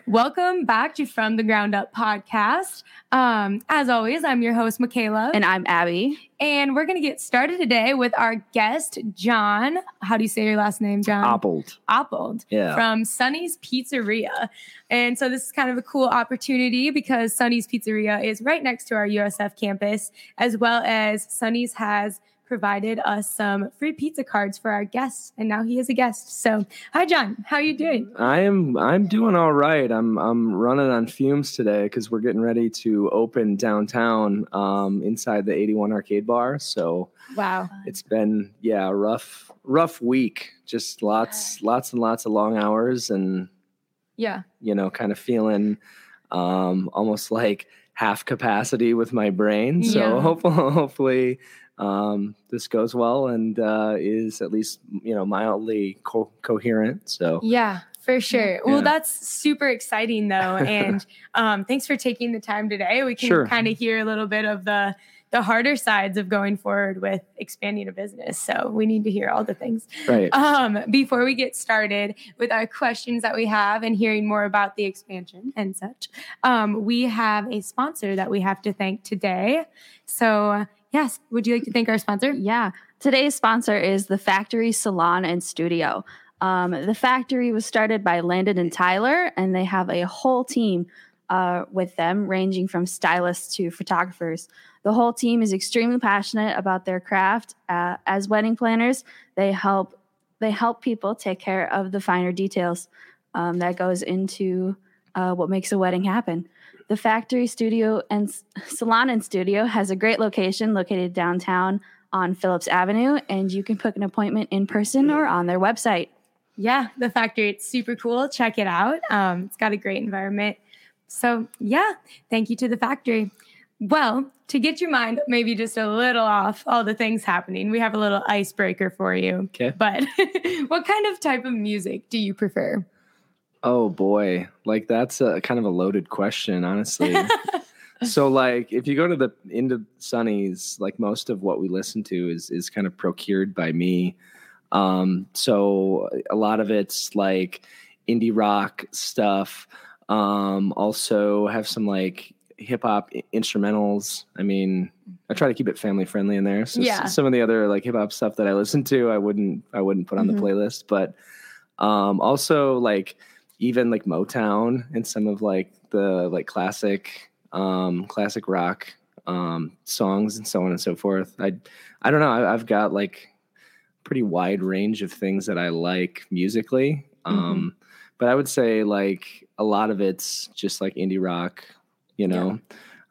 Welcome back to From the Ground Up podcast. As always, I'm your host, Michaela. And I'm Abby. And we're going to get started today with our guest, John. How do you say your last name, John? Oppold. Yeah. From Sonny's Pizzeria. And so this is kind of a cool opportunity because Sonny's Pizzeria is right next to our USF campus, as well as Sonny's has provided us some free pizza cards for our guests, and now he is a guest. So, hi, John. How are you doing? I'm doing all right. I'm running on fumes today because we're getting ready to open downtown inside the 81 Arcade Bar. So, wow, it's been a rough week. Just lots and lots of long hours, and kind of feeling almost like half capacity with my brain. So hopefully. This goes well and is at least, mildly coherent. So yeah, for sure. Yeah. Well, that's super exciting though. And thanks for taking the time today. We can kind of hear a little bit of the harder sides of going forward with expanding a business. So we need to hear all the things. Right. Before we get started with our questions that we have and hearing more about the expansion and such, we have a sponsor that we have to thank today. So yes. Would you like to thank our sponsor? Yeah. Today's sponsor is The Factory Salon and Studio. The Factory was started by Landon and Tyler, and they have a whole team with them, ranging from stylists to photographers. The whole team is extremely passionate about their craft. As wedding planners, they help people take care of the finer details that goes into what makes a wedding happen. The Factory Studio and Salon and Studio has a great location located downtown on Phillips Avenue, and you can book an appointment in person or on their website. Yeah, the Factory, it's super cool. Check it out. It's got a great environment. So, thank you to the Factory. Well, to get your mind maybe just a little off all the things happening, we have a little icebreaker for you. Okay. But what kind of type of music do you prefer? Oh boy, like that's a kind of a loaded question, honestly. So like if you go to into Sonny's, like most of what we listen to is kind of procured by me. So a lot of it's like indie rock stuff. Also have some like hip hop instrumentals. I mean, I try to keep it family friendly in there. So some of the other like hip hop stuff that I listen to, I wouldn't put on the playlist, but also like even like Motown and some of like the like classic rock songs and so on and so forth. I don't know. I've got like pretty wide range of things that I like musically. But I would say like a lot of it's just like indie rock, I'm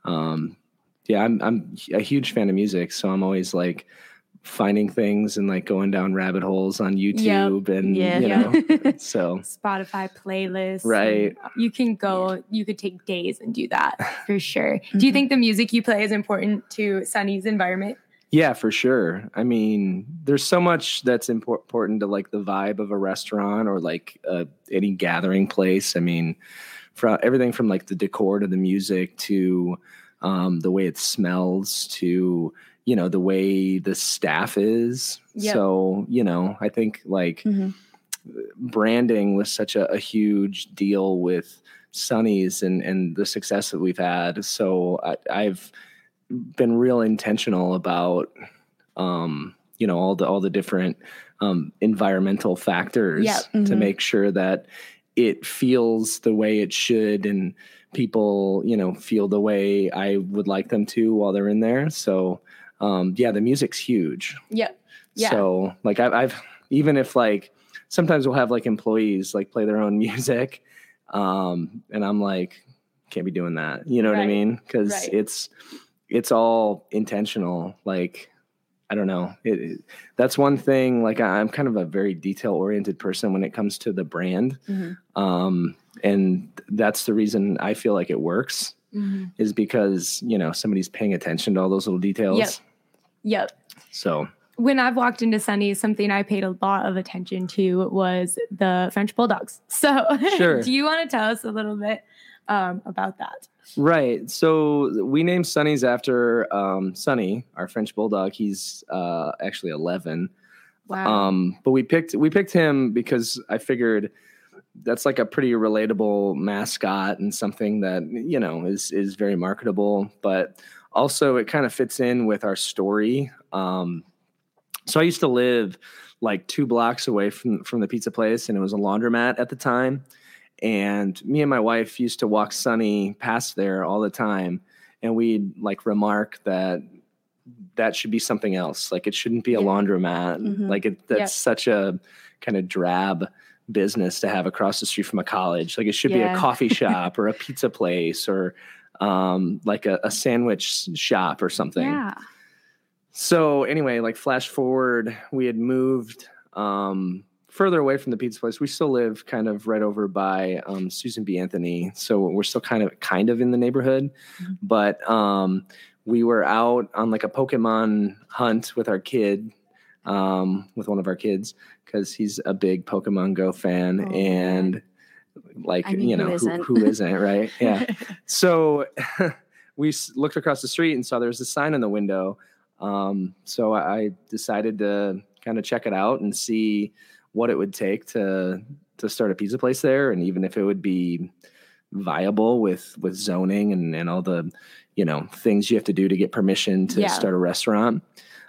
a huge fan of music. So I'm always like finding things and like going down rabbit holes on YouTube and so Spotify playlists. Right. You could take days and do that for sure. Do you think the music you play is important to Sonny's environment? Yeah, for sure. I mean, there's so much that's important to like the vibe of a restaurant or like any gathering place. I mean, from everything from like the decor to the music to the way it smells to the way the staff is. Yep. So, I think like branding was such a huge deal with Sonny's and the success that we've had. So I've been real intentional about, all the different environmental factors to make sure that it feels the way it should and people, feel the way I would like them to while they're in there. So, the music's huge. Yep. Yeah. So like I've even if like sometimes we'll have like employees like play their own music, and I'm like, can't be doing that. You know what I mean? Because it's all intentional. Like I don't know. That's one thing. Like I'm kind of a very detail oriented person when it comes to the brand, and that's the reason I feel like it works. Is because somebody's paying attention to all those little details. Yep. So when I've walked into Sonny's, something I paid a lot of attention to was the French Bulldogs. So do you want to tell us a little bit about that? Right. So we named Sonny's after Sonny, our French Bulldog. He's actually 11. Wow. But we picked him because I figured that's like a pretty relatable mascot and something that, you know, is very marketable, but also it kind of fits in with our story. So I used to live like 2 blocks away from the pizza place, and it was a laundromat at the time. And me and my wife used to walk Sunny past there all the time. And we'd like remark that should be something else. Like it shouldn't be a laundromat. Mm-hmm. Like that's such a kind of drab business to have across the street from a college. Like it should be a coffee shop or a pizza place or like a sandwich shop or something. Yeah. So anyway, like flash forward, we had moved further away from the pizza place. We still live kind of right over by Susan B. Anthony. So we're still kind of in the neighborhood, but we were out on like a Pokemon hunt with our kid, with one of our kids, because he's a big Pokemon Go fan. Oh, and like, I mean, you know, who isn't, right? Yeah. So we looked across the street and saw there was a sign in the window. So I decided to kind of check it out and see what it would take to start a pizza place there. And even if it would be viable with zoning and all the, you know, things you have to do to get permission to start a restaurant.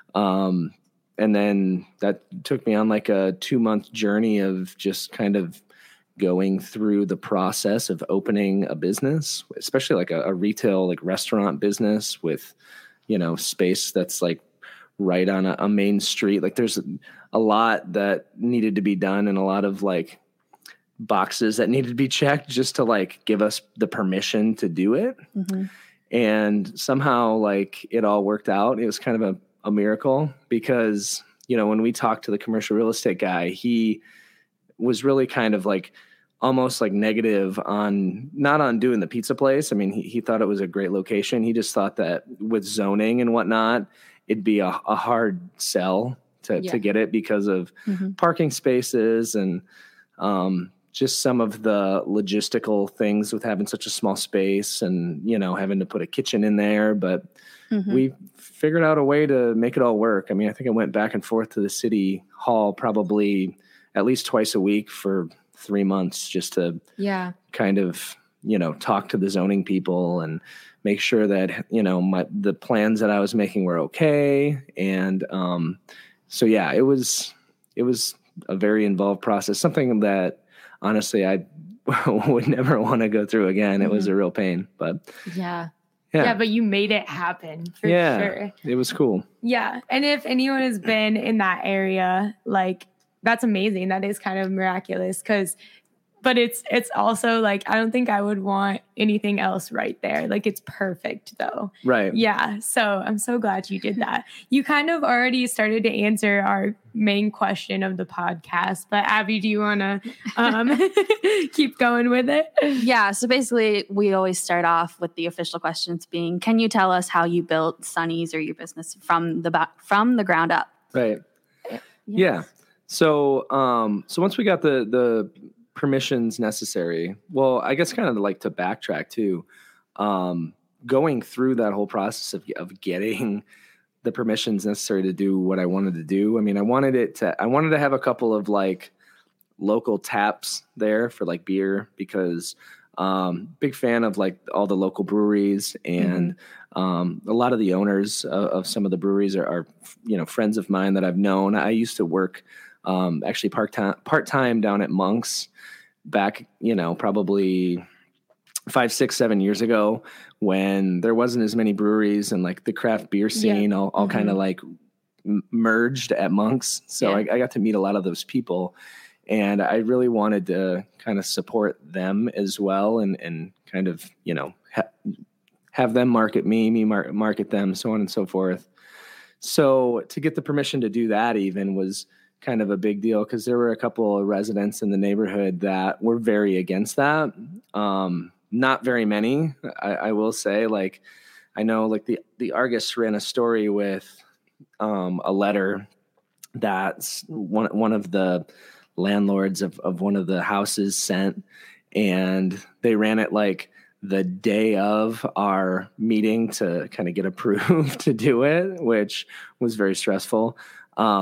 And then that took me on like a 2-month journey of just kind of going through the process of opening a business, especially like a retail, like restaurant business with, you know, space that's like right on a main street. Like there's a lot that needed to be done and a lot of like boxes that needed to be checked just to like give us the permission to do it. Mm-hmm. And somehow like it all worked out. It was kind of a miracle because, you know, when we talked to the commercial real estate guy, he was really kind of like almost like negative on not on doing the pizza place. I mean, he thought it was a great location. He just thought that with zoning and whatnot, it'd be a hard sell to get it because of parking spaces and just some of the logistical things with having such a small space and, you know, having to put a kitchen in there. But we figured out a way to make it all work. I mean, I think I went back and forth to the city hall probably at least twice a week for 3 months just to kind of, you know, talk to the zoning people and make sure that, you know, the plans that I was making were okay. And so, yeah, it was a very involved process, something that honestly I would never want to go through again. It was a real pain, but yeah, but you made it happen for sure. It was cool. Yeah. And if anyone has been in that area, like, that's amazing. That is kind of miraculous but it's also like, I don't think I would want anything else right there. Like it's perfect though. Right. Yeah. So I'm so glad you did that. You kind of already started to answer our main question of the podcast, but Abby, do you want to keep going with it? Yeah. So basically we always start off with the official questions being, can you tell us how you built Sunny's or your business from the ground up? Right. Yeah. So once we got the permissions necessary, well, I guess kind of like to backtrack too, going through that whole process of getting the permissions necessary to do what I wanted to do. I mean, I wanted to have a couple of like local taps there for like beer because big fan of like all the local breweries and a lot of the owners of some of the breweries are, you know, friends of mine that I've known. I used to work actually part-time down at Monk's back, you know, probably 5, 6, 7 years ago when there wasn't as many breweries and like the craft beer scene all kind of like merged at Monk's. So I got to meet a lot of those people and I really wanted to kind of support them as well and kind of, you know, have them market me market them, so on and so forth. So to get the permission to do that even was kind of a big deal because there were a couple of residents in the neighborhood that were very against that. Not very many, I will say. Like, I know like the Argus ran a story with a letter that one of the landlords of one of the houses sent, and they ran it like the day of our meeting to kind of get approved to do it, which was very stressful.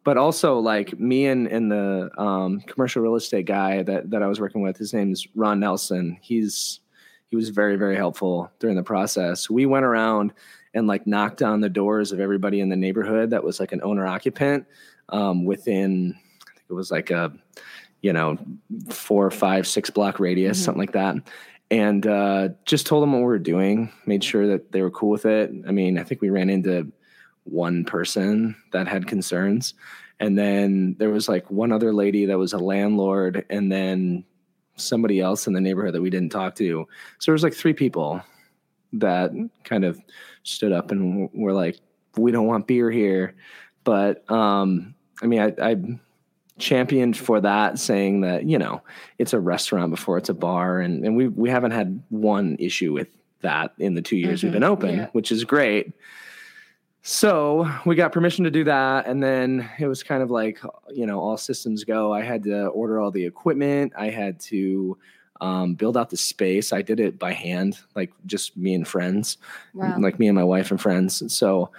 But also like me and the commercial real estate guy that I was working with, his name is Ron Nelson. He was very, very helpful during the process. We went around and like knocked on the doors of everybody in the neighborhood that was like an owner occupant within, I think it was like a, 4, 5, 6 block radius, something like that. And just told them what we were doing, made sure that they were cool with it. I mean, I think we ran into one person that had concerns. And then there was like one other lady that was a landlord, and then somebody else in the neighborhood that we didn't talk to. So there was like 3 people that kind of stood up and were like, we don't want beer here. But I mean, I championed for that, saying that, it's a restaurant before it's a bar. And we haven't had one issue with that in the 2 years we've been open, which is great. So we got permission to do that. And then it was kind of like, all systems go. I had to order all the equipment. I had to build out the space. I did it by hand, like just me and friends, like me and my wife and friends. So,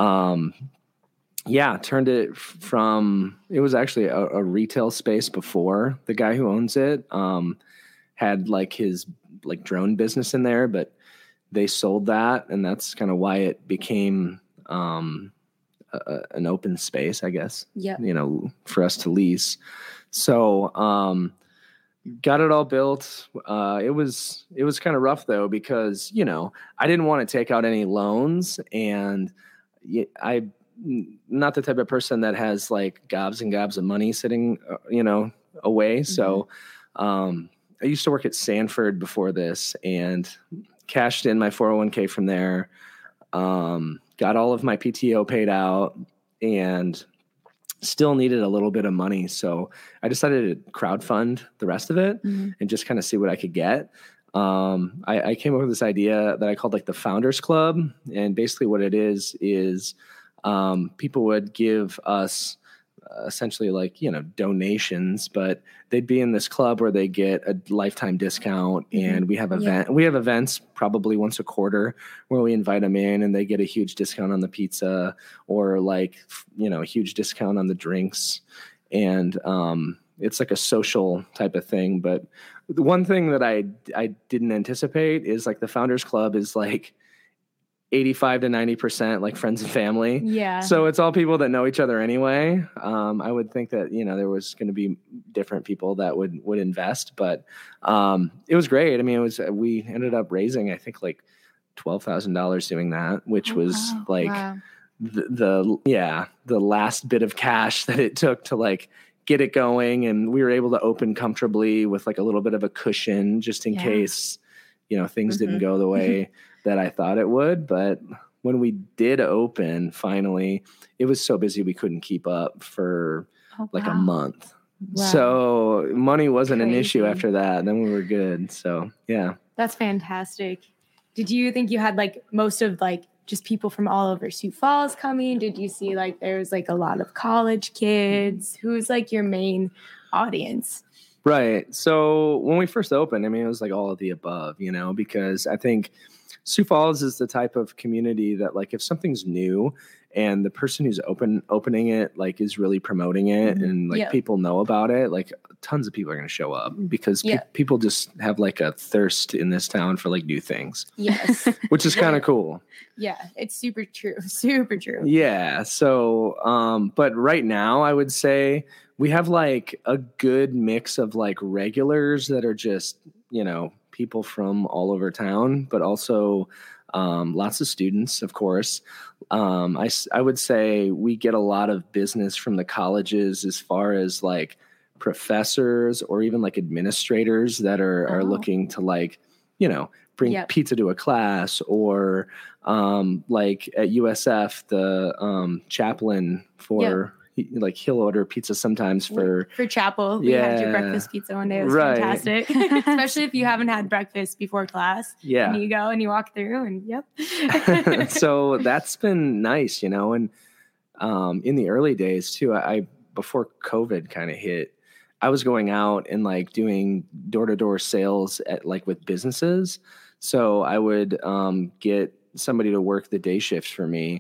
turned it from, it was actually a retail space before. The guy who owns it had like his like drone business in there, but they sold that. And that's kind of why it became an open space, I guess, for us to lease. So, got it all built. It was kind of rough though, because, I didn't want to take out any loans, and I'm not the type of person that has like gobs and gobs of money sitting, away. So, I used to work at Sanford before this and cashed in my 401k from there. Got all of my PTO paid out and still needed a little bit of money. So I decided to crowdfund the rest of it and just kind of see what I could get. I came up with this idea that I called like the Founders Club. And basically what it is people would give us essentially like, donations, but they'd be in this club where they get a lifetime discount. And we have events probably once a quarter where we invite them in and they get a huge discount on the pizza, or like, a huge discount on the drinks. And it's like a social type of thing. But the one thing that I didn't anticipate is like the Founders Club is like 85 to 90% like friends and family. Yeah. So it's all people that know each other anyway. I would think that, there was going to be different people that would invest, but it was great. I mean, we ended up raising, I think like $12,000 doing that, which was the last bit of cash that it took to like get it going. And we were able to open comfortably with like a little bit of a cushion just in case, things didn't go the way that I thought it would. But when we did open, finally, it was so busy we couldn't keep up for like a month. Wow. So money wasn't an issue after that. And then we were good. So, yeah. That's fantastic. Did you think you had like most of like just people from all over Sioux Falls coming? Did you see like there was like a lot of college kids? Who's like your main audience? Right. So when we first opened, I mean, it was like all of the above, because I think Sioux Falls is the type of community that like if something's new and the person who's opening it like is really promoting it and like people know about it, like tons of people are going to show up because people just have like a thirst in this town for like new things. Yes. Which is kind of cool. Yeah, it's super true. Super true. Yeah. So, but right now I would say we have like a good mix of like regulars that are just, people from all over town, but also lots of students, of course. I would say we get a lot of business from the colleges as far as like professors or even like administrators that are looking to like, bring pizza to a class, or like at USF, the chaplain for like he'll order pizza sometimes for chapel. We had your breakfast pizza one day. It was fantastic. Especially if you haven't had breakfast before class. Yeah. And you go and you walk through and So that's been nice, and in the early days too, I before COVID kind of hit, I was going out and like doing door-to-door sales at like with businesses. So I would get somebody to work the day shifts for me.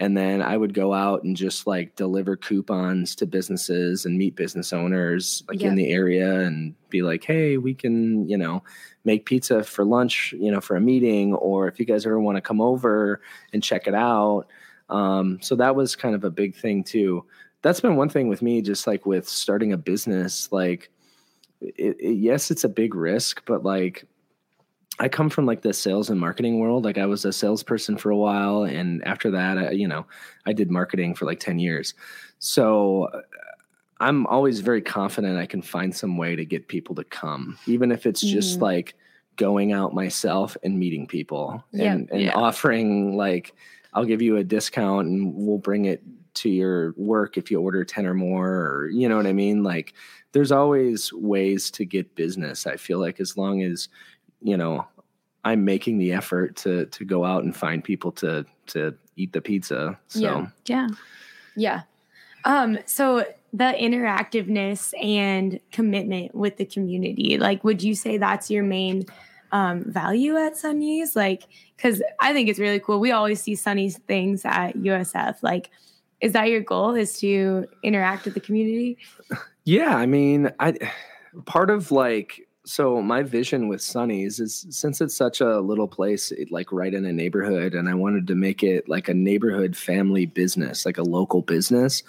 And then I would go out and just like deliver coupons to businesses and meet business owners like in the area and be like, hey, we can, make pizza for lunch, for a meeting, or if you guys ever want to come over and check it out. So that was kind of a big thing too. That's been one thing with me, just like with starting a business, like yes, it's a big risk, but like I come from like the sales and marketing world. Like I was a salesperson for a while. And after that, I did marketing for like 10 years. So I'm always very confident I can find some way to get people to come, even if it's just like going out myself and meeting people and offering like, I'll give you a discount and we'll bring it to your work if you order 10 or more, or you know what I mean? Like there's always ways to get business. I feel like as long as, I'm making the effort to go out and find people to eat the pizza. So Yeah. So the interactiveness and commitment with the community, like, would you say that's your main value at Sonny's? Like, because I think it's really cool. We always see Sonny's things at USF. Like, is that your goal, is to interact with the community? Yeah. I mean, part of like, so my vision with Sonny's is, since it's such a little place, like right in a neighborhood, and I wanted to make it like a neighborhood family business, like a local business,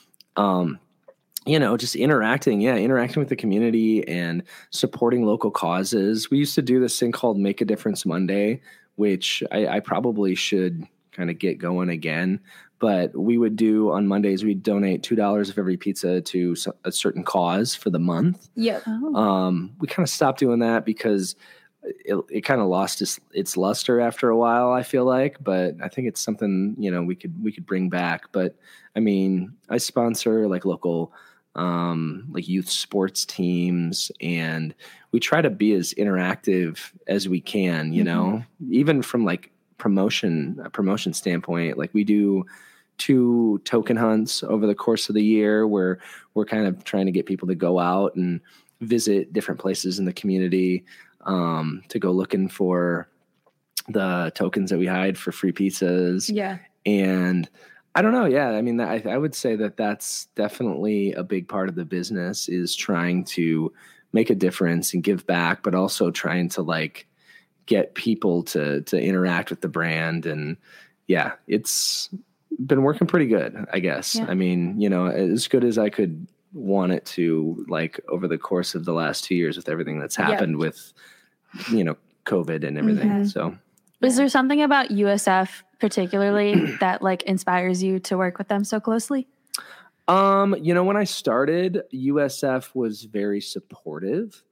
just interacting with the community and supporting local causes. We used to do this thing called Make a Difference Monday, which I probably should kind of get going again. But we would do on Mondays, we'd donate $2 of every pizza to a certain cause for the month. Yeah. We kind of stopped doing that because it kind of lost its luster after a while, I feel like. But I think it's something, we could bring back. But I mean, I sponsor like local like youth sports teams, and we try to be as interactive as we can, even from like a promotion standpoint. Like we do 2 token hunts over the course of the year where we're kind of trying to get people to go out and visit different places in the community, to go looking for the tokens that we hide for free pizzas. Yeah. And I don't know. Yeah. I mean, I would say that that's definitely a big part of the business, is trying to make a difference and give back, but also trying to like get people to interact with the brand. And yeah, it's been working pretty good, I guess. Yeah. I mean, as good as I could want it to, like over the course of the last 2 years with everything that's happened with, COVID and everything. Mm-hmm. So is there something about USF particularly that like inspires you to work with them so closely? When I started, USF was very supportive.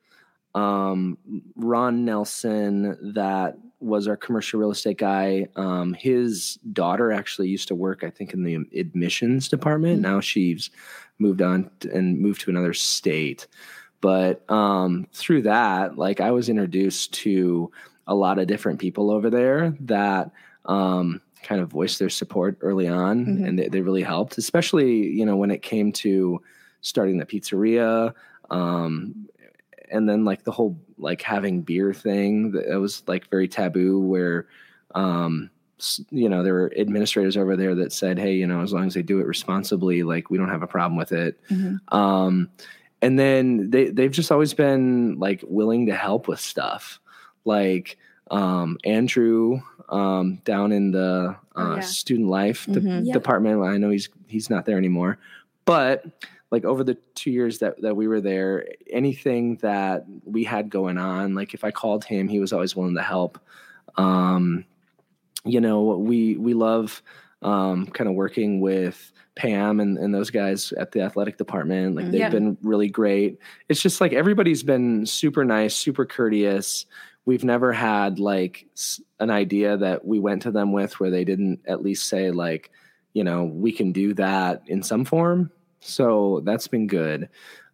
Ron Nelson, that was our commercial real estate guy. His daughter actually used to work, I think, in the admissions department. Now she's moved on and moved to another state. But through that, like I was introduced to a lot of different people over there that kind of voiced their support early on, and they really helped, especially, when it came to starting the pizzeria. And then like the whole like having beer thing, that was like very taboo, where, there were administrators over there that said, hey, as long as they do it responsibly, like we don't have a problem with it. And then they've just always been like willing to help with stuff. Like Andrew down in the student life department. I know he's not there anymore, but like over the 2 years that we were there, anything that we had going on, like if I called him, he was always willing to help. We love kind of working with Pam and those guys at the athletic department. Like they've been really great. It's just like everybody's been super nice, super courteous. We've never had like an idea that we went to them with where they didn't at least say like, we can do that in some form. So that's been good.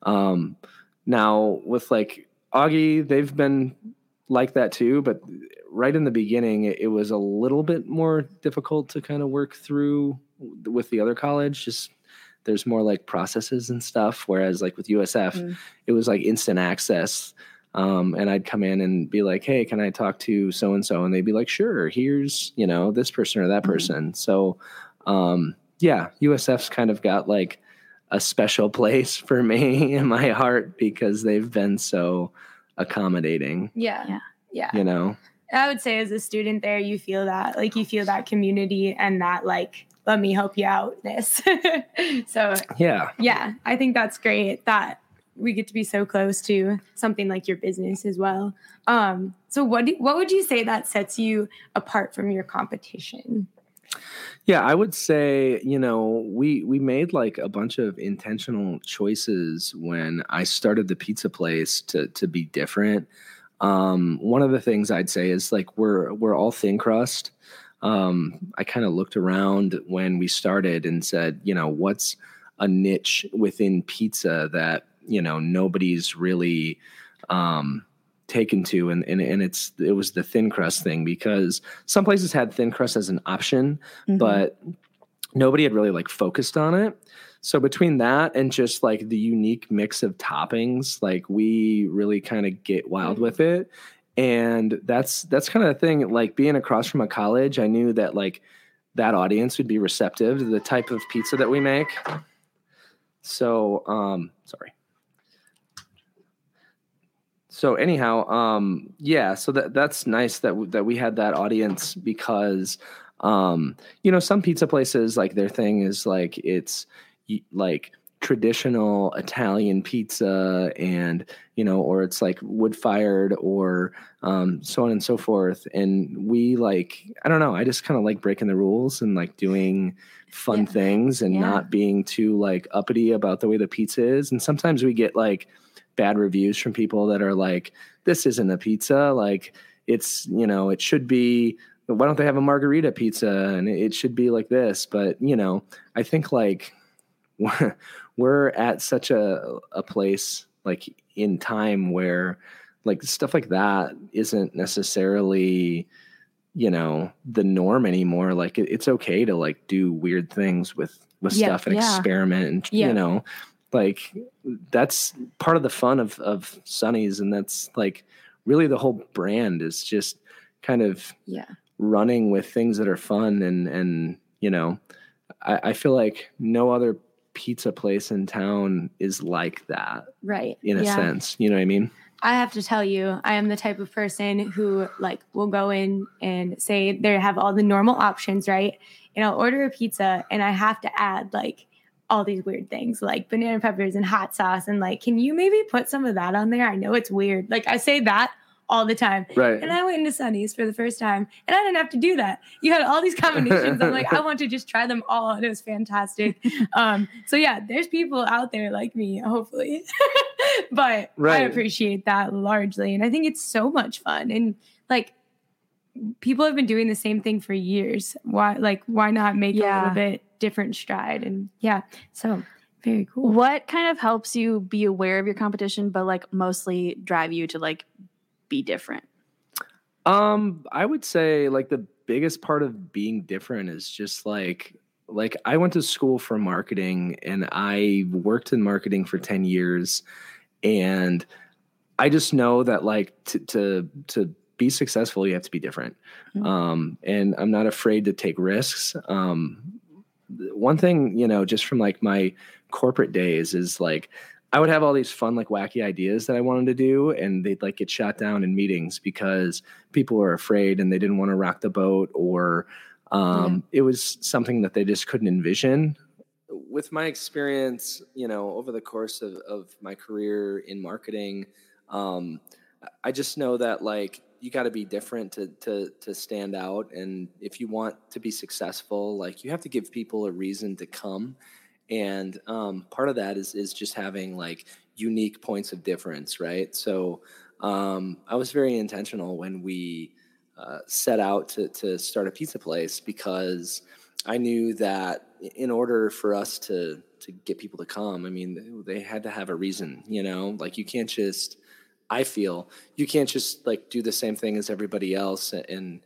Now with like Augie, they've been like that too, but right in the beginning, it was a little bit more difficult to kind of work through with the other college. Just there's more like processes and stuff. Whereas like with USF, it was like instant access. And I'd come in and be like, hey, can I talk to so-and-so? And they'd be like, sure, here's, this person or that person. So, Yeah, USF's kind of got like a special place for me in my heart because they've been so accommodating. Yeah. You know? I would say as a student there, you feel that, like you feel that community and that like, let me help you outness. So yeah, I think that's great that we get to be so close to something like your business as well. So what would you say that sets you apart from your competition? Yeah, I would say, you know, we made like a bunch of intentional choices when I started the pizza place to be different. One of the things I'd say is like we're all thin crust. I kind of looked around when we started and said, you know, what's a niche within pizza that, you know, nobody's really taken to, and it was the thin crust thing, because some places had thin crust as an option, but nobody had really like focused on it. So between that and just like the unique mix of toppings, like we really kind of get wild with it. And that's kind of the thing, like being across from a college, I knew that like that audience would be receptive to the type of pizza that we make. So, sorry. So anyhow, yeah, so that's nice that we had that audience because, you know, some pizza places, like their thing is like, it's like traditional Italian pizza and, you know, or it's like wood fired or, so on and so forth. And we like, I don't know, I just kind of like breaking the rules and like doing fun things and not being too like uppity about the way the pizza is. And sometimes we get like bad reviews from people that are like, this isn't a pizza. Like it's, you know, it should be, why don't they have a margarita pizza? And it should be like this. But, you know, I think like we're at such a place like in time where like stuff like that isn't necessarily, you know, the norm anymore. Like it's okay to like do weird things with stuff and experiment and, you know, like that's part of the fun of Sonny's. And that's like really the whole brand is just kind of running with things that are fun. And, you know, I feel like no other pizza place in town is like that. Right. In a sense, you know what I mean? I have to tell you, I am the type of person who like will go in and say they have all the normal options, right? And I'll order a pizza and I have to add like all these weird things like banana peppers and hot sauce. And like, can you maybe put some of that on there? I know it's weird. Like I say that all the time. Right. And I went into Sonny's for the first time and I didn't have to do that. You had all these combinations. I'm like, I want to just try them all. And it was fantastic. So yeah, there's people out there like me, hopefully. But I appreciate that largely. And I think it's so much fun. And like people have been doing the same thing for years. Why not make a little bit different stride? And so very cool. What kind of helps you be aware of your competition, but like mostly drive you to like be different? I would say like the biggest part of being different is just like I went to school for marketing and I worked in marketing for 10 years. And I just know that like to be successful, you have to be different. And I'm not afraid to take risks. One thing, you know, just from like my corporate days is like, I would have all these fun, like wacky ideas that I wanted to do, and they'd like get shot down in meetings because people were afraid and they didn't want to rock the boat, or it was something that they just couldn't envision. With my experience, you know, over the course of my career in marketing, I just know that like you got to be different to stand out. And if you want to be successful, like you have to give people a reason to come. And part of that is just having like unique points of difference, right? So I was very intentional when we set out to start a pizza place, because I knew that in order for us to get people to come, I mean, they had to have a reason, you know, like you can't just, I feel you can't just like do the same thing as everybody else and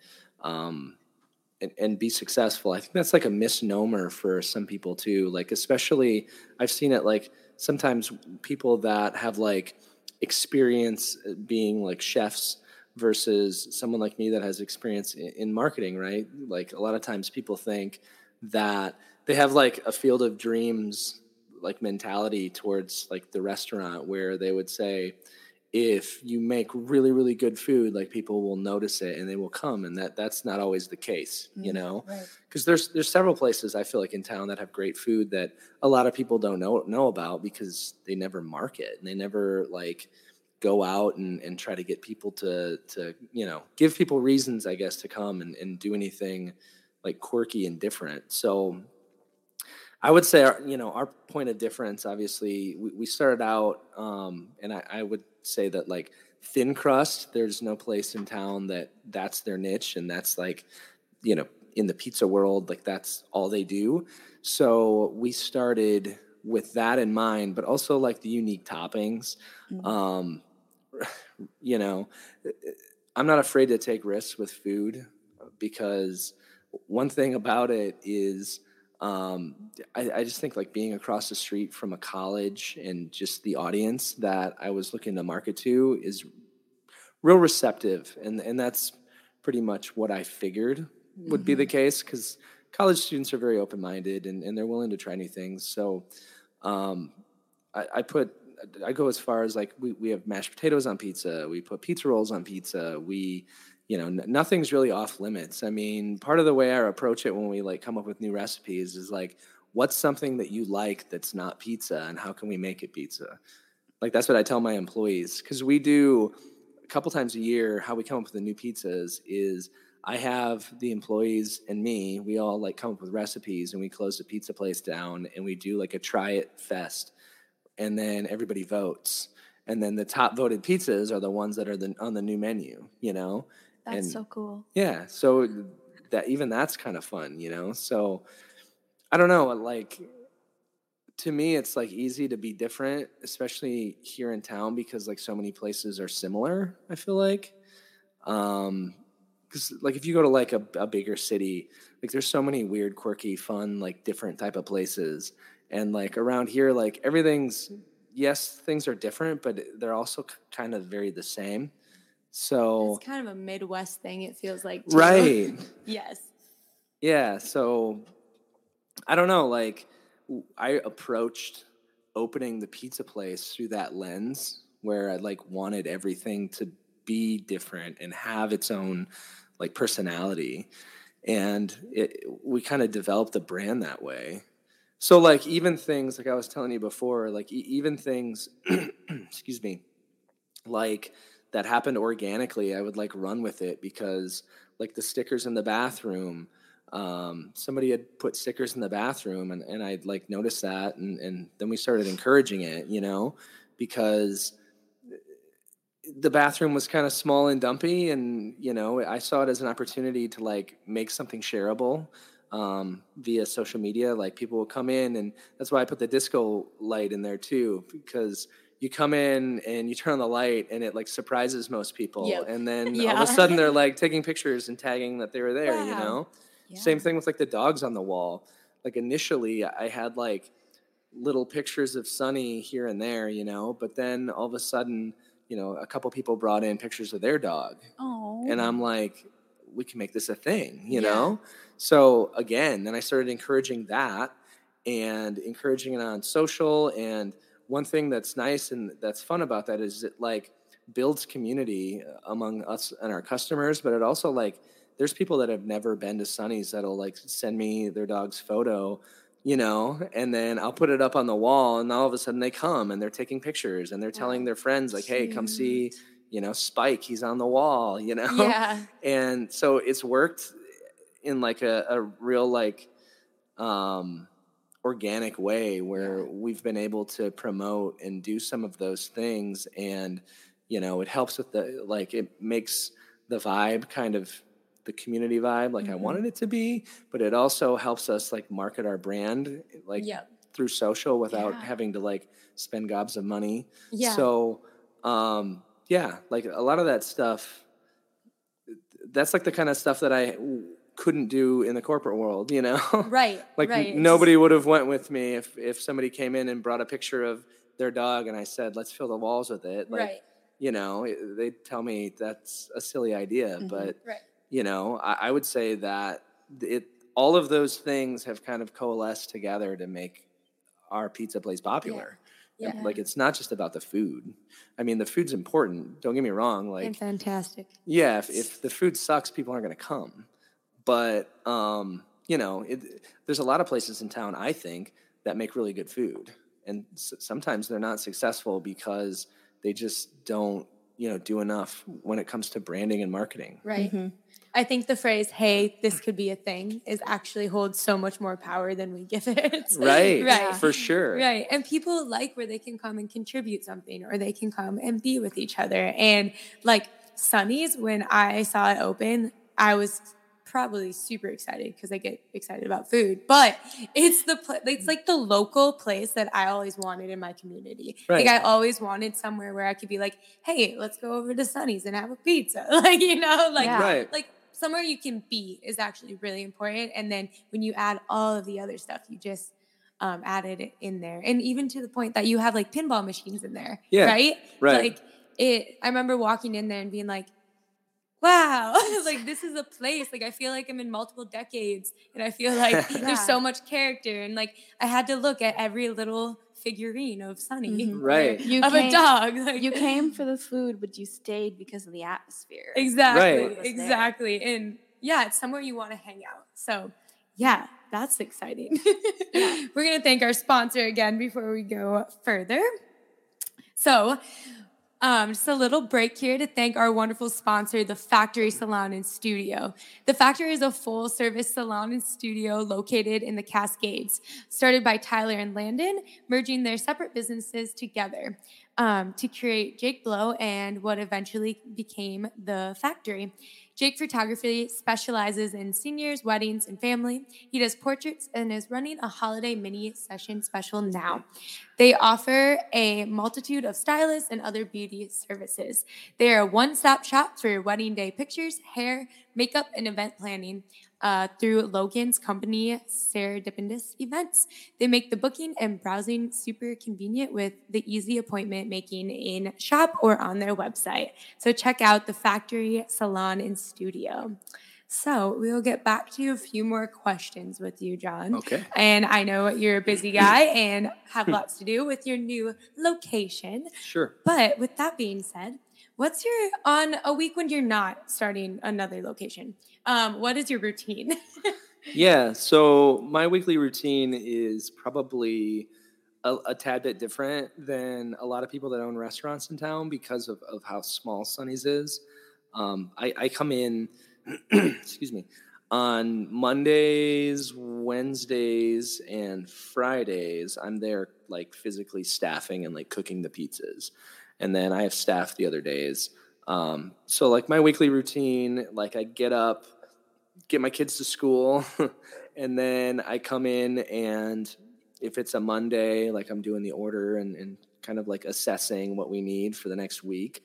be successful. I think that's like a misnomer for some people too. Like, especially I've seen it like sometimes people that have like experience being like chefs versus someone like me that has experience in marketing, right? Like a lot of times people think that they have like a field of dreams like mentality towards like the restaurant, where they would say, if you make really, really good food, like people will notice it and they will come. And that's not always the case, you know, Right. because there's several places I feel like in town that have great food that a lot of people don't know about because they never market and they never like go out and try to get people to, you know, give people reasons, I guess, to come and do anything like quirky and different. So I would say, our point of difference, obviously, we started out, and I would say that like thin crust, there's no place in town that's their niche, and that's like, in the pizza world, like that's all they do. So we started with that in mind, but also like the unique toppings. Um, you know, I'm not afraid to take risks with food because one thing about it is, I just think like being across the street from a college and just the audience that I was looking to market to is real receptive. And that's pretty much what I figured would be the case, because college students are very open-minded and they're willing to try new things. So um, I go as far as like we have mashed potatoes on pizza. We put pizza rolls on pizza. Nothing's really off limits. I mean, part of the way I approach it when we like come up with new recipes is like, what's something that you like that's not pizza, and how can we make it pizza? Like that's what I tell my employees, because we do a couple times a year. How we come up with the new pizzas is I have the employees and me. We all like come up with recipes, and we close the pizza place down, and we do like a try it fest, and then everybody votes. And then the top voted pizzas are the ones that are on the new menu, That's so cool. Yeah, so that's kind of fun, So I don't know, like to me it's like easy to be different, especially here in town, because like so many places are similar, I feel like. Because like if you go to like a bigger city, like there's so many weird, quirky, fun, like different type of places. And like around here, like things are different, but they're also kind of very the same. So it's kind of a Midwest thing, it feels like, too. Right. Yes. Yeah. So I don't know. Like I approached opening the pizza place through that lens, where I like wanted everything to be different and have its own like personality. And we kind of developed the brand that way. So like even things like I was telling you before, like even things, excuse me, like that happened organically, I would like run with it, because like the stickers in the bathroom, somebody had put stickers in the bathroom, and I'd like noticed that. And then we started encouraging it, because the bathroom was kind of small and dumpy, and I saw it as an opportunity to like make something shareable via social media. Like people will come in, and that's why I put the disco light in there too, because you come in and you turn on the light and it like surprises most people. Yep. And then Yeah. all of a sudden they're like taking pictures and tagging that they were there, Wow. Yeah. Same thing with like the dogs on the wall. Like initially I had like little pictures of Sunny here and there, but then all of a sudden, a couple people brought in pictures of their dog. Oh. And I'm like, we can make this a thing, Yeah. So again, then I started encouraging that and encouraging it on social. And one thing that's nice and that's fun about that is it like builds community among us and our customers, but it also like there's people that have never been to Sunny's that'll like send me their dog's photo, and then I'll put it up on the wall, and all of a sudden they come and they're taking pictures and they're telling their friends like, hey, come see, Spike, he's on the wall, Yeah. And so it's worked in like a real like organic way where we've been able to promote and do some of those things. And, it helps with it makes the vibe kind of the community vibe like I wanted it to be, but it also helps us like market our brand like through social without having to like spend gobs of money. Yeah. So like a lot of that stuff, that's like the kind of stuff that I couldn't do in the corporate world, Right. Like right. nobody would have went with me if somebody came in and brought a picture of their dog and I said, let's fill the walls with it. Like, Right. They'd tell me that's a silly idea, but Right. I would say that all of those things have kind of coalesced together to make our pizza place popular. Yeah. Like, it's not just about the food. I mean, the food's important. Don't get me wrong. Like, And fantastic. yeah, if the food sucks, people aren't going to come. But, you know, there's a lot of places in town, I think, that make really good food. And sometimes they're not successful because they just don't, you know, do enough when it comes to branding and marketing. Right. I think the phrase, hey, this could be a thing, is actually holds so much more power than we give it. Right. Right. For sure. Right. And people like where they can come and contribute something, or they can come and be with each other. And like Sonny's, when I saw it open, I was probably super excited because I get excited about food, but it's it's like the local place that I always wanted in my community. Right. Like I always wanted somewhere where I could be like, hey, let's go over to Sonny's and have a pizza. Like, you know, like, Right. like somewhere you can be is actually really important. And then when you add all of the other stuff, you just added it in there. And even to the point that you have like pinball machines in there. Yeah. Right. Right. Like I remember walking in there and being like, wow, like this is a place. Like I feel like I'm in multiple decades, and I feel like there's so much character. And like I had to look at every little figurine of Sonny, Right. a dog. Like, You came for the food, but you stayed because of the atmosphere. exactly, Right. exactly. And yeah, it's somewhere you want to hang out. So yeah, that's exciting. We're gonna thank our sponsor again before we go further. So. Just a little break here to thank our wonderful sponsor, the Factory Salon and Studio. The Factory is a full-service salon and studio located in the Cascades, started by Tyler and Landon, merging their separate businesses together to create Jake Blow and what eventually became the Factory. Jake Photography specializes in seniors, weddings, and family. He does portraits and is running a holiday mini session special now. They offer a multitude of stylists and other beauty services. They are a one-stop shop for your wedding day pictures, hair, makeup, and event planning through Logan's company, Serendipitous Events. They make the booking and browsing super convenient with the easy appointment making in shop or on their website. So check out the Factory Salon and Studio. So we'll get back to a few more questions with you, John. Okay. And I know you're a busy guy and have lots to do with your new location. Sure. But with that being said, what's your, on a week when you're not starting another location, what is your routine? Yeah. So my weekly routine is probably a tad bit different than a lot of people that own restaurants in town because of how small Sonny's is. I come in, excuse me, on Mondays, Wednesdays, and Fridays. I'm there like physically staffing and like cooking the pizzas. And then I have staff the other days. So like my weekly routine, like I get up, get my kids to school, and then I come in, and if it's a Monday, like I'm doing the order and kind of like assessing what we need for the next week.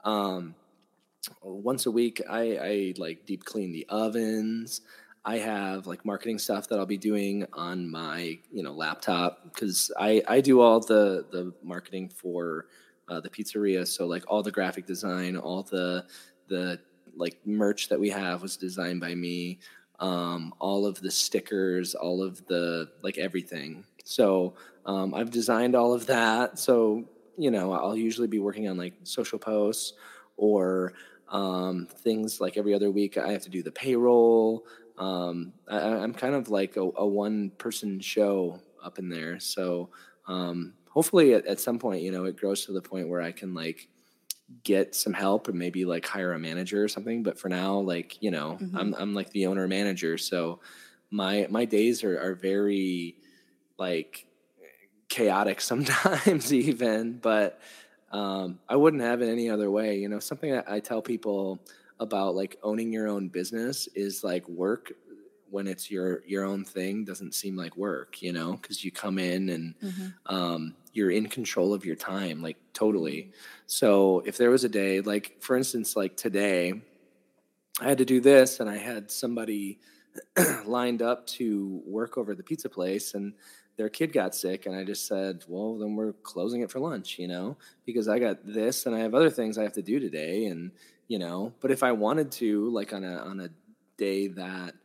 Once a week, I like deep clean the ovens. I have like marketing stuff that I'll be doing on my, laptop, because I do all the marketing for the pizzeria. So like all the graphic design, all the like merch that we have was designed by me. All of the stickers, all of the like everything. So I've designed all of that. So, I'll usually be working on like social posts or things like every other week. I have to do the payroll. I'm kind of like a one-person show up in there. So hopefully at some point, it grows to the point where I can like get some help and maybe like hire a manager or something. But for now, like, I'm like the owner manager. So my days are very like chaotic sometimes even, but I wouldn't have it any other way. Something that I tell people about like owning your own business is like work when it's your own thing doesn't seem like work, because you come in and you're in control of your time, like totally. So if there was a day, like for instance, like today, I had to do this and I had somebody lined up to work over at the pizza place, and their kid got sick, and I just said, well, then we're closing it for lunch, because I got this and I have other things I have to do today. And, but if I wanted to, like on a day that,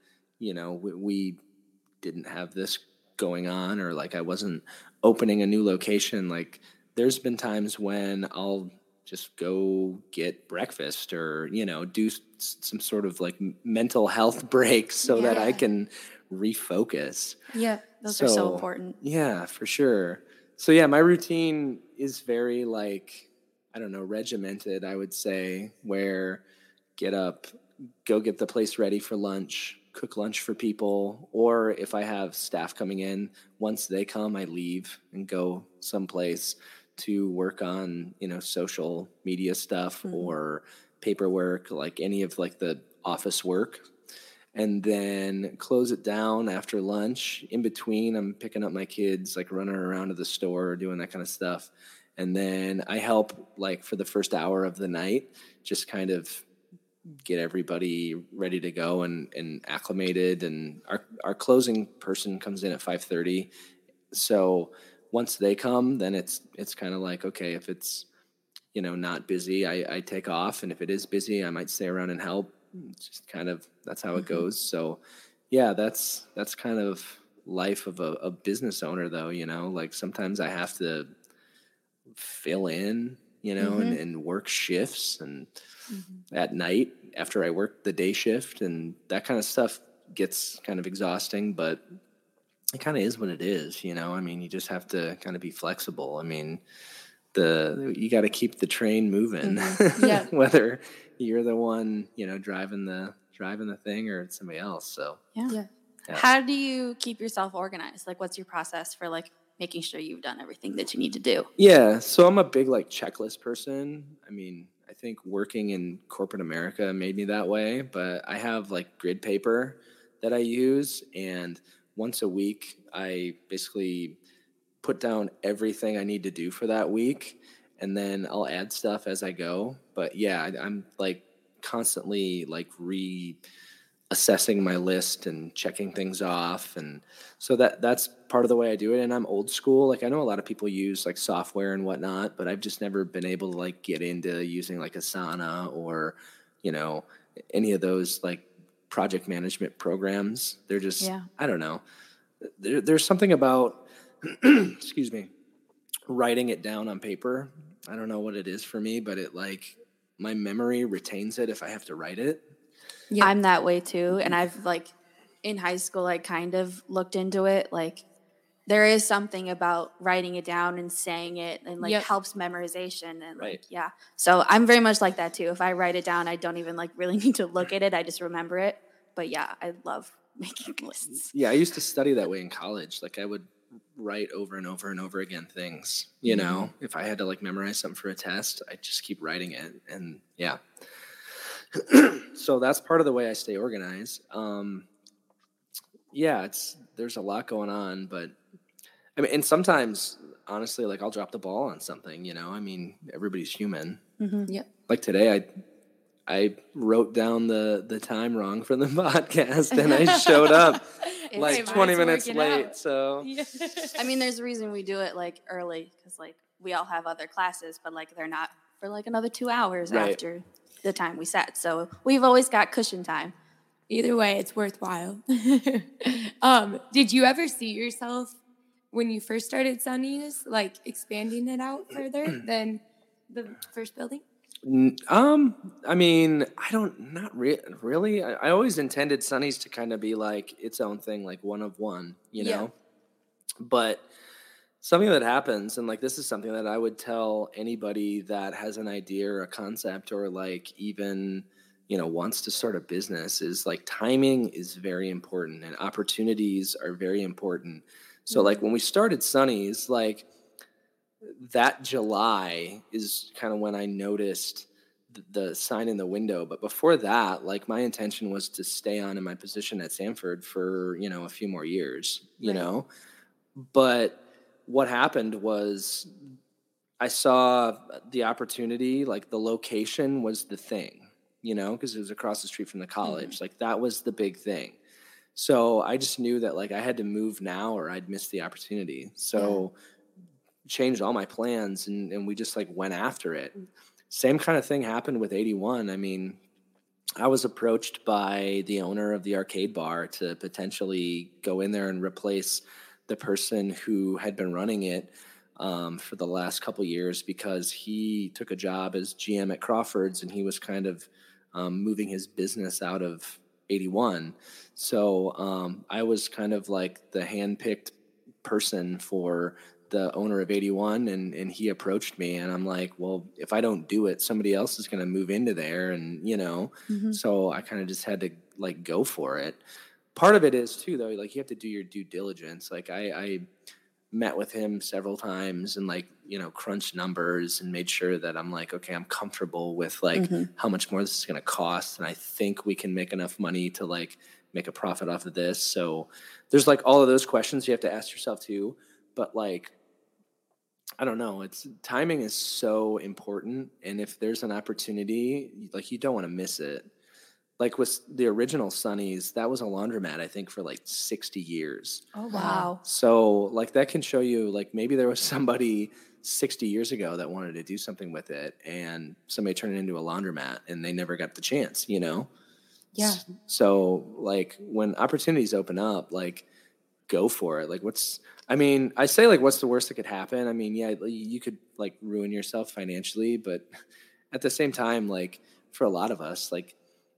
we didn't have this going on, or like I wasn't opening a new location, like there's been times when I'll just go get breakfast or, do some sort of like mental health break so that I can refocus. Yeah. Those are so important. Yeah, for sure. So yeah, my routine is very like, I don't know, regimented, I would say, where get up, go get the place ready for lunch, cook lunch for people, or if I have staff coming in, once they come, I leave and go someplace to work on, social media stuff or paperwork, like any of like the office work, and then close it down after lunch. In between, I'm picking up my kids, like running around to the store, doing that kind of stuff. And then I help like for the first hour of the night, just kind of get everybody ready to go and acclimated. And our closing person comes in at 5:30. So once they come, then it's kind of like, okay, if it's, not busy, I take off. And if it is busy, I might stay around and help. It's just kind of, that's how it goes. So yeah, that's kind of life of a business owner though, like sometimes I have to fill in, and work shifts and at night after I work the day shift, and that kind of stuff gets kind of exhausting, but it kind of is what it is, I mean, you just have to kind of be flexible. I mean, you got to keep the train moving, Yeah. whether you're the one, driving the thing or it's somebody else. So Yeah. How do you keep yourself organized? Like, what's your process for like making sure you've done everything that you need to do? Yeah, so I'm a big like checklist person. I mean, I think working in corporate America made me that way, but I have like grid paper that I use, and once a week I basically put down everything I need to do for that week, and then I'll add stuff as I go. But yeah, I'm like constantly like reassessing my list and checking things off, and so that's part of the way I do it. And I'm old school. Like I know a lot of people use like software and whatnot, but I've just never been able to like get into using like Asana or any of those like project management programs. They're just I don't know. There's something about excuse me, writing it down on paper. I don't know what it is for me, but it like my memory retains it if I have to write it. Yeah. I'm that way too. And I've like in high school, I kind of looked into it. Like there is something about writing it down and saying it and like helps memorization. And like, so I'm very much like that too. If I write it down, I don't even like really need to look at it. I just remember it. But yeah, I love making lists. Yeah. I used to study that way in college. Like I would write over and over and over again things, if I had to like memorize something for a test, I just keep writing it. And yeah. So that's part of the way I stay organized. There's a lot going on, but I mean, and sometimes honestly, like I'll drop the ball on something, I mean, everybody's human. Yeah. Like today I wrote down the time wrong for the podcast, and I showed up like 20 minutes late. Out. So, I mean, there's a reason we do it like early because like we all have other classes, but like they're not for like another 2 hours after the time we set. So we've always got cushion time. Either way, it's worthwhile. Did you ever see yourself when you first started Sunny's, like expanding it out further than the first building? I mean, not really. I always intended Sunny's to kind of be like its own thing, like one of one, know? But something that happens, and like this is something that I would tell anybody that has an idea or a concept or like even, wants to start a business, is like timing is very important and opportunities are very important. So like when we started Sunny's, like that July is kind of when I noticed the sign in the window. But before that, like my intention was to stay on in my position at Samford for, a few more years, you know, but what happened was I saw the opportunity, like the location was the thing, because it was across the street from the college. Like that was the big thing. So I just knew that like I had to move now or I'd miss the opportunity. So changed all my plans and we just like went after it. Same kind of thing happened with 81. I mean, I was approached by the owner of the arcade bar to potentially go in there and replace the person who had been running it for the last couple years, because he took a job as GM at Crawford's and he was kind of moving his business out of 81. So I was kind of like the handpicked person for the owner of 81, and he approached me, and I'm like, well, if I don't do it, somebody else is going to move into there. And, so I kind of just had to like go for it. Part of it is too, though, like you have to do your due diligence. Like I met with him several times and like, crunched numbers and made sure that I'm like, okay, I'm comfortable with like how much more this is going to cost. And I think we can make enough money to like make a profit off of this. So there's like all of those questions you have to ask yourself too. But like, I don't know, timing is so important. And if there's an opportunity, like you don't want to miss it. Like with the original Sonny's, that was a laundromat, I think, for like 60 years. Oh, wow. So like that can show you like maybe there was somebody 60 years ago that wanted to do something with it and somebody turned it into a laundromat and they never got the chance, Yeah. So like when opportunities open up, like go for it. Like I say like what's the worst that could happen? I mean, yeah, you could like ruin yourself financially, but at the same time, like for a lot of us, like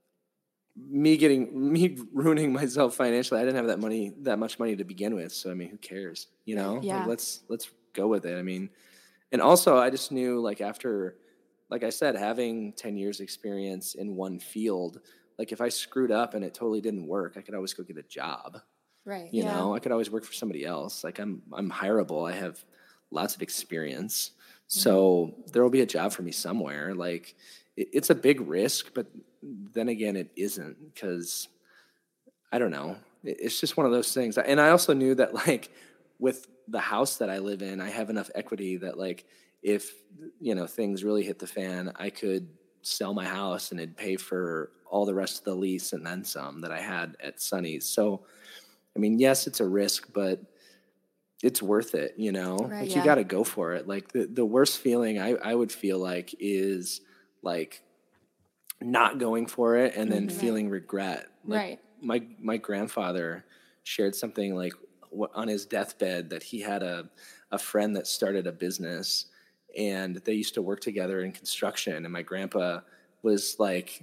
me ruining myself financially, I didn't have that much money to begin with. So I mean, who cares? Yeah. Like, let's go with it. I mean, and also I just knew like after, like I said, having 10 years experience in one field, like if I screwed up and it totally didn't work, I could always go get a job. Right. I could always work for somebody else. Like I'm hireable. I have lots of experience. So there will be a job for me somewhere. Like it's a big risk, but then again, it isn't, because I don't know. It's just one of those things. And I also knew that like with the house that I live in, I have enough equity that like if, things really hit the fan, I could sell my house and it'd pay for all the rest of the lease and then some that I had at Sonny's. So, I mean, yes, it's a risk, but it's worth it, Right, like you got to go for it. Like the worst feeling I would feel like is like not going for it and then feeling regret. Like, right. My grandfather shared something like on his deathbed that he had a friend that started a business and they used to work together in construction. And my grandpa was like,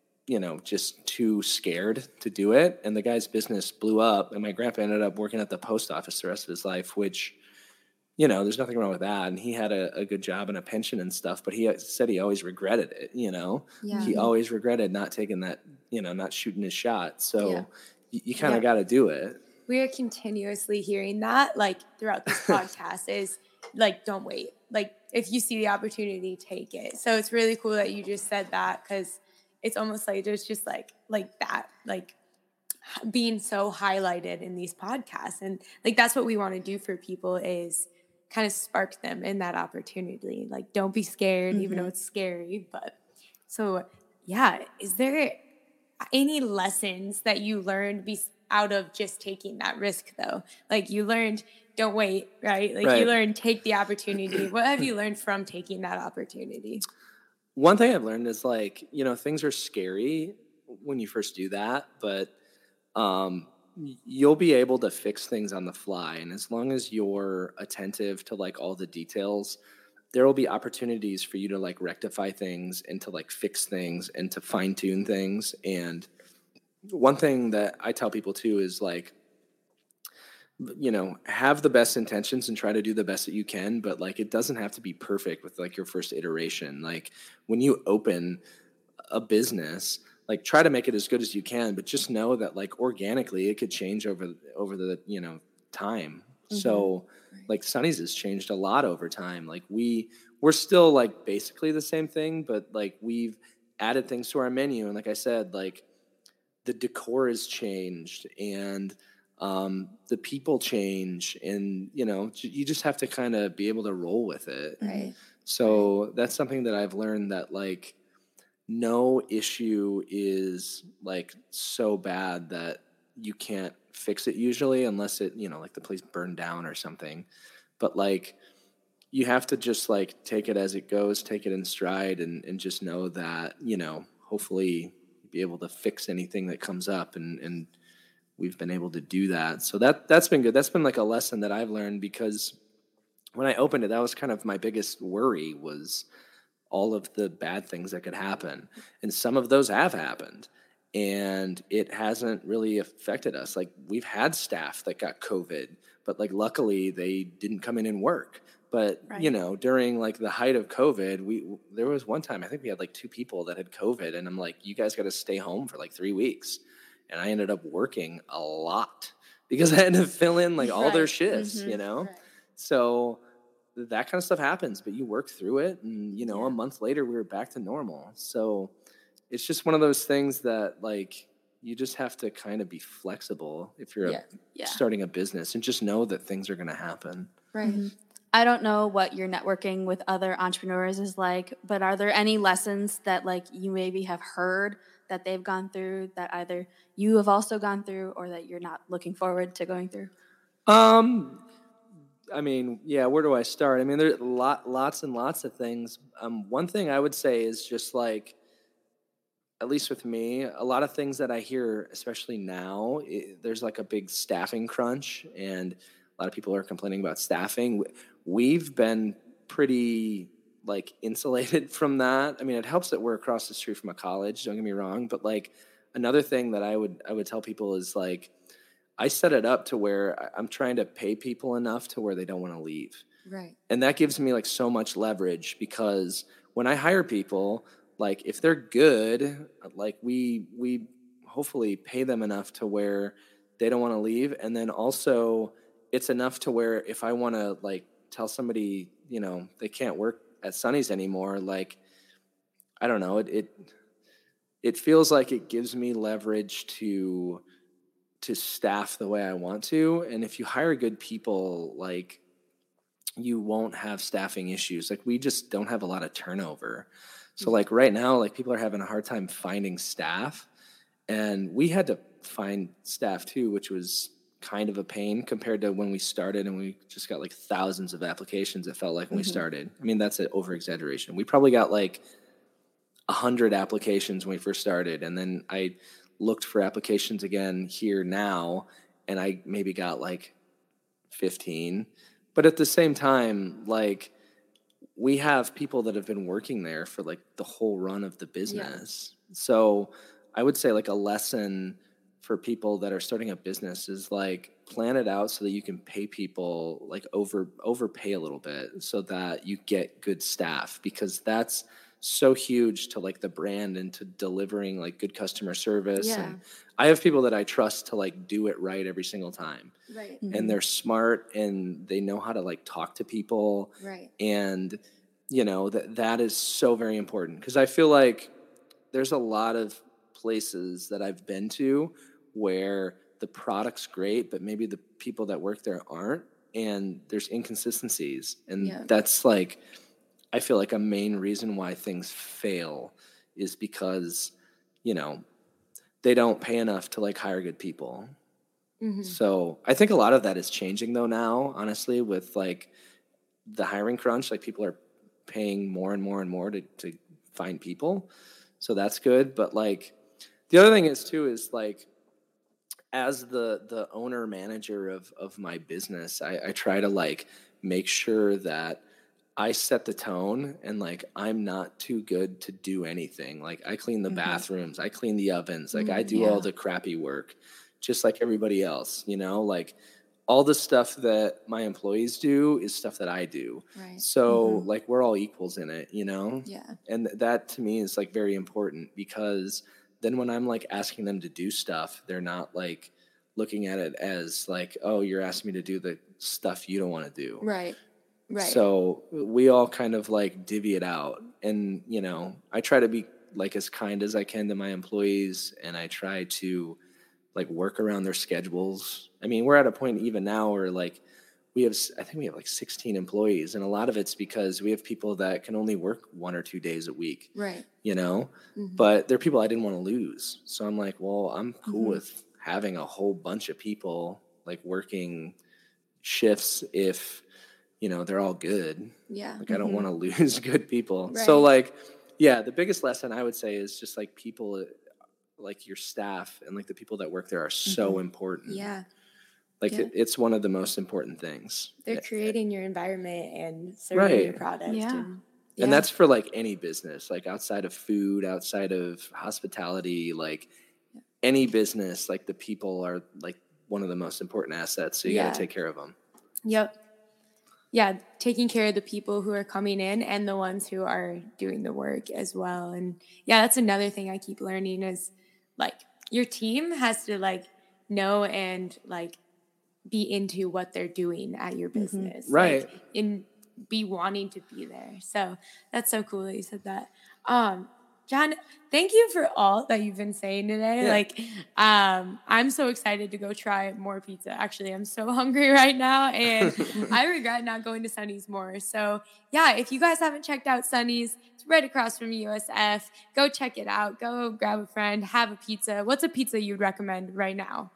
just too scared to do it. And the guy's business blew up. And my grandpa ended up working at the post office the rest of his life, which, there's nothing wrong with that. And he had a good job and a pension and stuff, but he said he always regretted it, Yeah. He always regretted not taking that, not shooting his shot. So you kind of got to do it. We are continuously hearing that, like, throughout this podcast is, like, don't wait. Like, if you see the opportunity, take it. So it's really cool that you just said that, because it's almost like there's just, like that, like, being so highlighted in these podcasts. And, like, that's what we want to do for people is kind of spark them in that opportunity. Like, don't be scared, even though it's scary. But, so, yeah, is there any lessons that you learned out of just taking that risk, though? Like, you learned don't wait, right? Like, you learned take the opportunity. What have you learned from taking that opportunity? One thing I've learned is like, things are scary when you first do that, but you'll be able to fix things on the fly. And as long as you're attentive to like all the details, there will be opportunities for you to like rectify things and to like fix things and to fine tune things. And one thing that I tell people too is like, have the best intentions and try to do the best that you can, but like it doesn't have to be perfect with like your first iteration. Like when you open a business, like try to make it as good as you can, but just know that like organically it could change over the time. So like Sonny's has changed a lot over time. Like we're still like basically the same thing, but like we've added things to our menu, and like I said, like the decor has changed and the people change, and you just have to kind of be able to roll with it. Right. So that's something that I've learned, that like no issue is like so bad that you can't fix it usually, unless it, like the place burned down or something. But like you have to just like take it as it goes, take it in stride, and just know that, hopefully be able to fix anything that comes up, and we've been able to do that. So that's been good. That's been like a lesson that I've learned, because when I opened it, that was kind of my biggest worry, was all of the bad things that could happen. And some of those have happened, and it hasn't really affected us. Like, we've had staff that got COVID, but like luckily they didn't come in and work. But you know, during like the height of COVID, there was one time I think we had like 2 people that had COVID, and I'm like, you guys got to stay home for like 3 weeks. And I ended up working a lot because I had to fill in like all their shifts, you know? Right. So that kind of stuff happens, but you work through it. And, you know, a month later, we were back to normal. So it's just one of those things that, like, you just have to kind of be flexible if you're starting a business, and just know that things are going to happen. Right. Mm-hmm. I don't know what your networking with other entrepreneurs is like, but are there any lessons that, like, you maybe have heard that they've gone through that either you have also gone through, or that you're not looking forward to going through? I mean, yeah, where do I start? I mean, there's lots and lots of things. One thing I would say is just like, at least with me, a lot of things that I hear, especially now, there's like a big staffing crunch, and a lot of people are complaining about staffing. We've been pretty like insulated from that. I mean, it helps that we're across the street from a college, don't get me wrong, but like another thing that I would tell people is like, I set it up to where I'm trying to pay people enough to where they don't want to leave. Right. And that gives me like so much leverage, because when I hire people, like if they're good, like we hopefully pay them enough to where they don't want to leave. And then also it's enough to where if I want to like tell somebody, you know, they can't work at Sonny's anymore, like, I don't know, it feels like it gives me leverage to staff the way I want to. And if you hire good people, like, you won't have staffing issues. Like, we just don't have a lot of turnover. So like right now, like people are having a hard time finding staff, and we had to find staff too, which was kind of a pain compared to when we started, and we just got like thousands of applications, it felt like, when we started. I mean, that's an over exaggeration. We probably got like 100 applications when we first started, and then I looked for applications again here now, and I maybe got like 15. But at the same time, like, we have people that have been working there for like the whole run of the business. Yeah. So I would say like a lesson for people that are starting a business is like, plan it out so that you can pay people, like overpay a little bit so that you get good staff, because that's so huge to like the brand and to delivering like good customer service. Yeah. And I have people that I trust to like do it right every single time. Right. And they're smart, and they know how to like talk to people. Right. And you know, that is so very important, because I feel like there's a lot of places that I've been to where the product's great, but maybe the people that work there aren't, and there's inconsistencies. And that's like, I feel like a main reason why things fail is because, you know, they don't pay enough to like hire good people. Mm-hmm. So I think a lot of that is changing though now, honestly, with like the hiring crunch. Like, people are paying more and more and more to find people. So that's good. But like, the other thing is too, is like, as the owner manager of my business, I try to like make sure that I set the tone, and like, I'm not too good to do anything. Like, I clean the bathrooms, I clean the ovens, like I do all the crappy work, just like everybody else, you know, like all the stuff that my employees do is stuff that I do. Right. So like, we're all equals in it, you know? Yeah. And that to me is like very important, because then when I'm like asking them to do stuff, they're not like looking at it as like, oh, you're asking me to do the stuff you don't want to do. Right. Right. So we all kind of like divvy it out. And, you know, I try to be like as kind as I can to my employees, and I try to like work around their schedules. I mean, we're at a point even now where like I think we have like 16 employees, and a lot of it's because we have people that can only work 1 or 2 days a week. Right. You know, but they're people I didn't want to lose. So I'm like, well, I'm cool with having a whole bunch of people like working shifts if, you know, they're all good. Yeah. Like, I don't want to lose good people. Right. So like, yeah, the biggest lesson I would say is just like, people like your staff and like the people that work there are so important. Yeah. Like Yeah. it's one of the most important things. They're creating your environment and serving your product. Yeah. And that's for like any business, like outside of food, outside of hospitality, like any business, like the people are like one of the most important assets. So you got to take care of them. Yep. Yeah, taking care of the people who are coming in and the ones who are doing the work as well. And yeah, that's another thing I keep learning is like your team has to like know and like be into what they're doing at your business. Right. Like, and be wanting to be there. So that's so cool that you said that. John, thank you for all that you've been saying today. Yeah. Like, I'm so excited to go try more pizza. Actually, I'm so hungry right now, and I regret not going to Sonny's more. So, yeah, if you guys haven't checked out Sonny's, it's right across from USF. Go check it out. Go grab a friend, have a pizza. What's a pizza you'd recommend right now?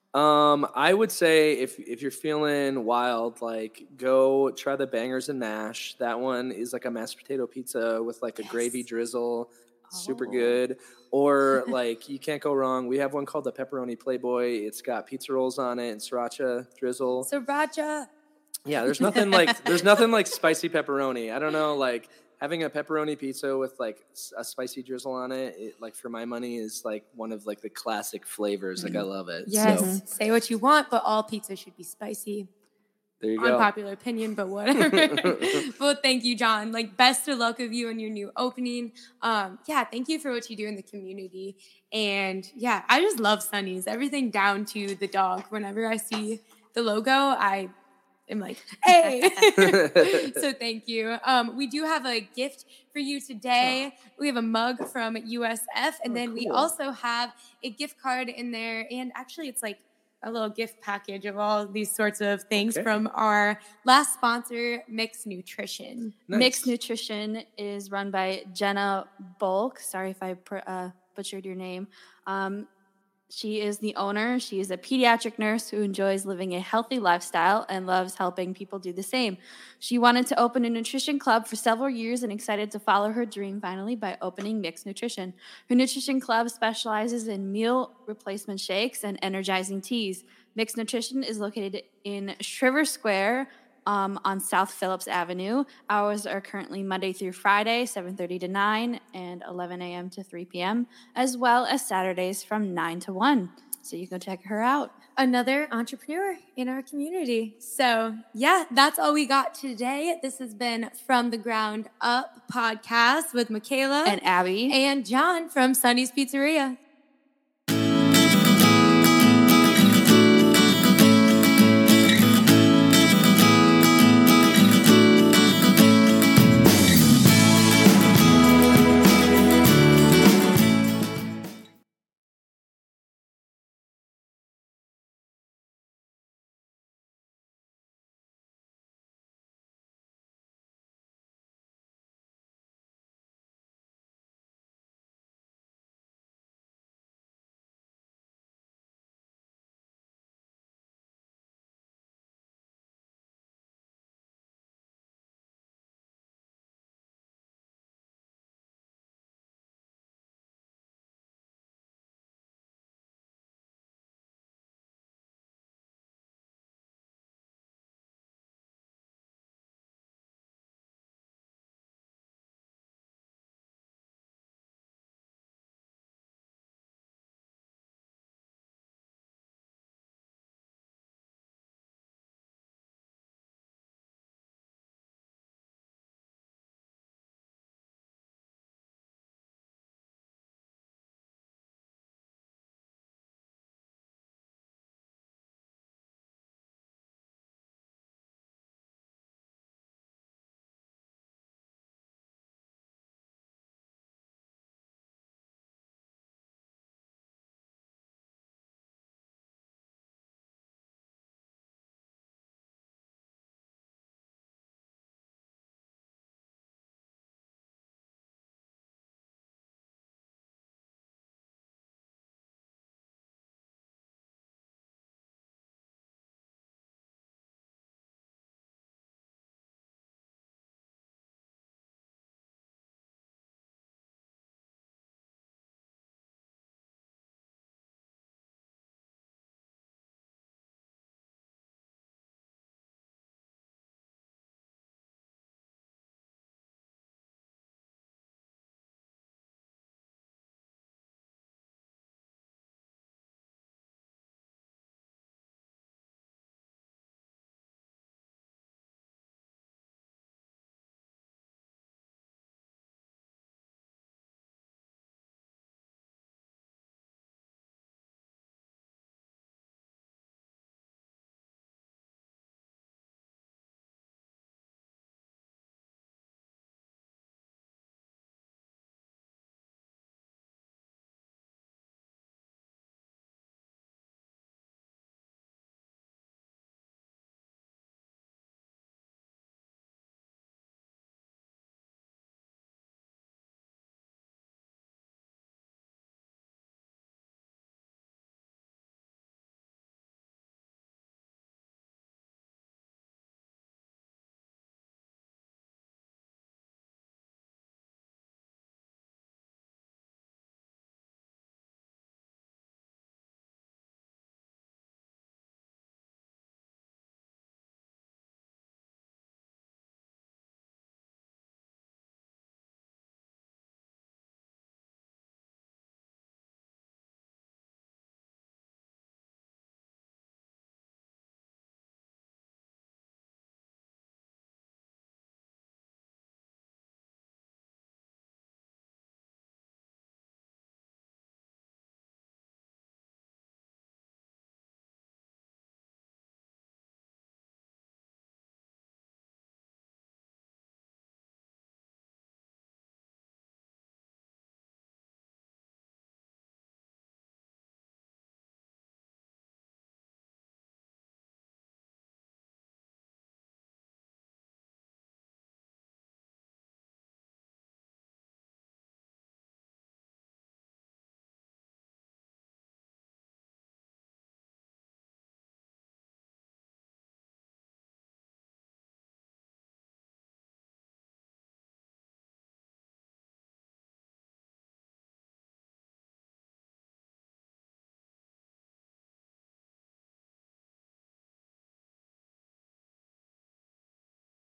I would say if you're feeling wild, like go try the Bangers and Mash. That one is like a mashed potato pizza with like a gravy drizzle. Super good. Or like you can't go wrong. We have one called the Pepperoni Playboy. It's got pizza rolls on it and sriracha drizzle. Sriracha. Yeah, there's nothing like spicy pepperoni. I don't know, like having a pepperoni pizza with like a spicy drizzle on it, like for my money is like one of like the classic flavors. Like I love it. Yes. So, say what you want, but all pizza should be spicy. there you go. Unpopular opinion, but whatever. Well, thank you, John. Like, best of luck of you and your new opening. Yeah, thank you for what you do in the community. And yeah, I just love Sonny's. Everything down to the dog. Whenever I see the logo, I am like, hey. So thank you. We do have a gift for you today. We have a mug from USF, and then we also have a gift card in there. And actually, it's like a little gift package of all these sorts of things from our last sponsor, Mix Nutrition. Nice. Mix Nutrition is run by Jenna Bulk. Sorry if I butchered your name. She is the owner. She is a pediatric nurse who enjoys living a healthy lifestyle and loves helping people do the same. She wanted to open a nutrition club for several years and excited to follow her dream finally by opening Mix Nutrition. Her nutrition club specializes in meal replacement shakes and energizing teas. Mix Nutrition is located in Shriver Square, on South Phillips Avenue. Hours are currently Monday through Friday, 7:30 to 9 and 11 a.m. to 3 p.m., as well as Saturdays from 9 to 1. So you can check her out. Another entrepreneur in our community. So yeah, that's all we got today. This has been From the Ground Up podcast with Michaela And Abby. and John from Sonny's Pizzeria.